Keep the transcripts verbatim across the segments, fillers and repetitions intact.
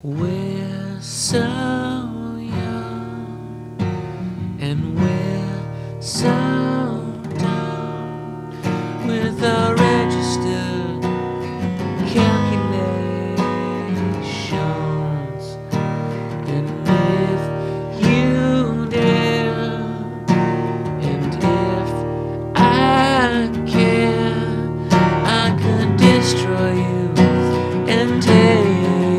We're so young and we're so dumb with our registered calculations. And if you dare, and if I can, I could destroy you and take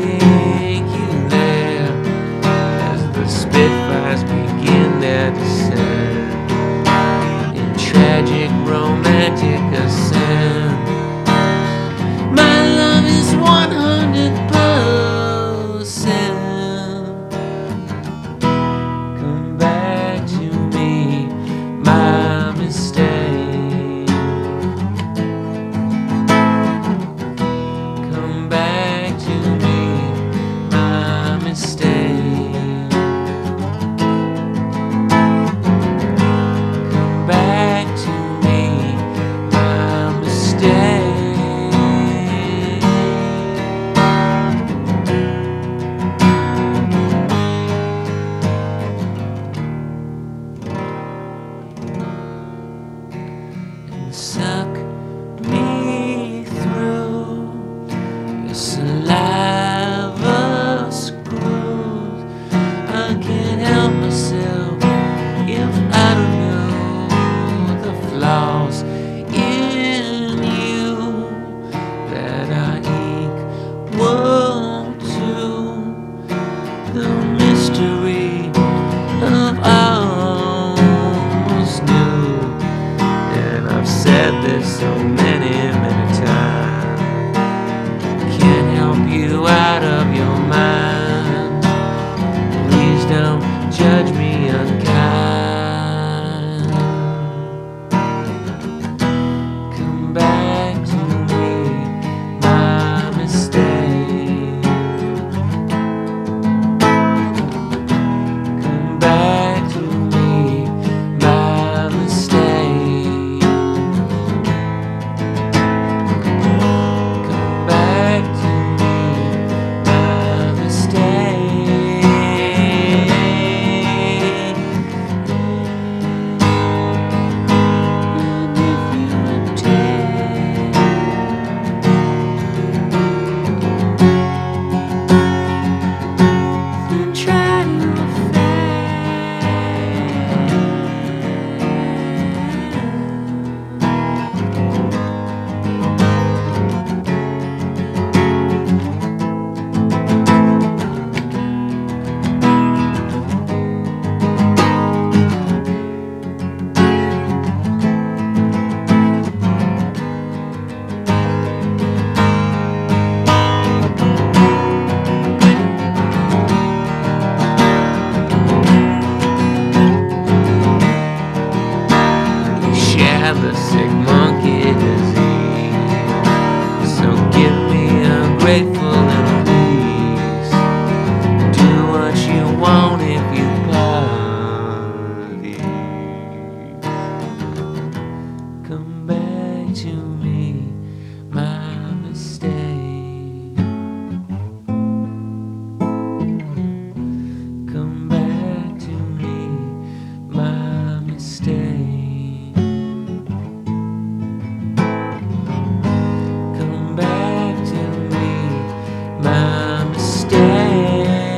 Spitfires begin their descent in tragic romantic ascent. My love is one hundred percent. Come back to me, my mistake. Come back to me, my mistake. Suck me through your saliva screws. I can't help myself if I don't know the flaws in you that are equal to the mystery of almost new. I've said this so many, many times. Can't help you out of your mind. Please don't judge me unkind. Come back to me, my mistake. Come back to me, my mistake. The sick monkey disease. So give me a grateful little piece. Do what you want if you please. Come back to me, my mistake. Come back to me, my mistake. My mistake.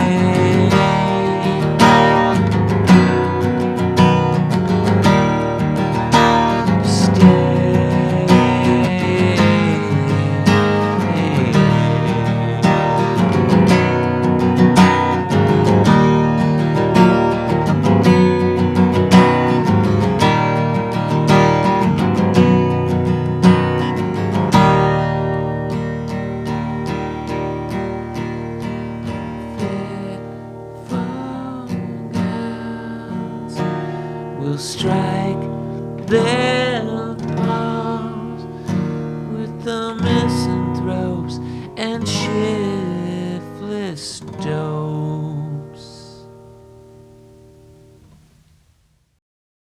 Will strike their palms with the